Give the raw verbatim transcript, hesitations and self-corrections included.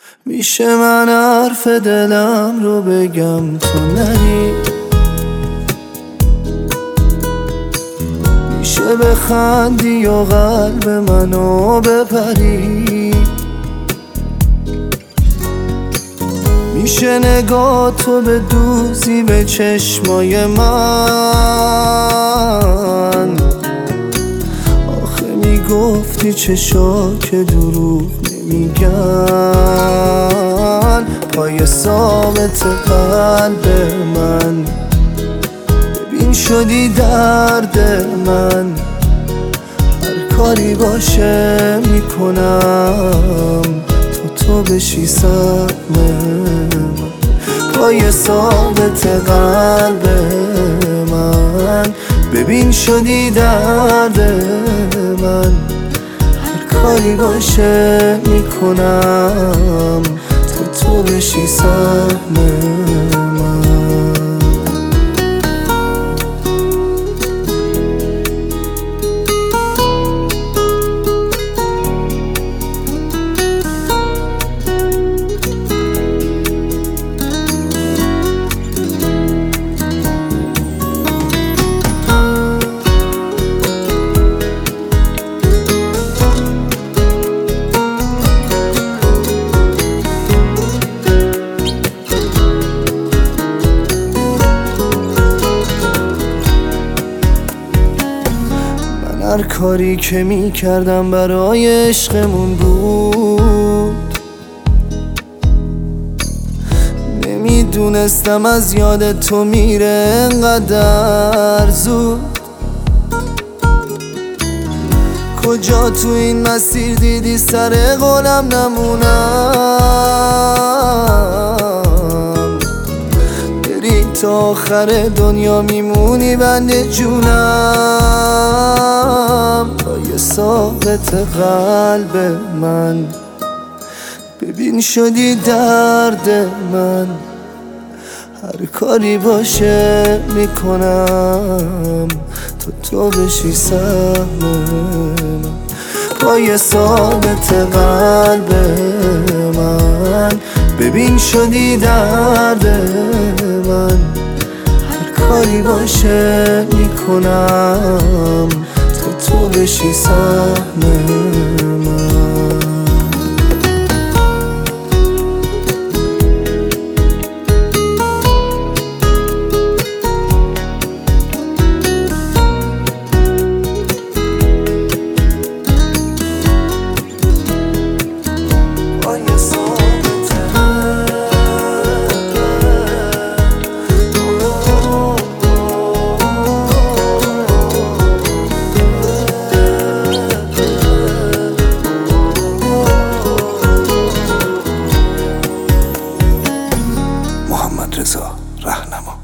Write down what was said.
میشه من حرف دلم رو بگم تو نری، میشه بخندی و قلب منو بپری، میشه نگاه تو به دوزی به چشمای من. آخه میگفتی چشا که دروغ نمیگن، پای ثابت قلب من. ببین شدی درد من، هر کاری باشه میکنم تا تو بشی سهم من. پای ثابت قلب من، ببین شدی درد من، هر کاری باشه میکنم تا تو بشی سهم من. هر کاری که می کردم برای عشقمون بود، نمیدونستم از یاد تو میره انقدر زود. کجا تو این مسیر دیدی سر قولم نمونم، بری تا آخر دنیا میمونی بند جونم. پای ثابت قلب من، ببین شدی درد من، هر کاری باشه میکنم تا تو بشی سهم من. پای ثابت قلب من، ببین شدی درد من، هر کاری باشه میکنم تا تو بشی سهم من. محمد رضا رهنما.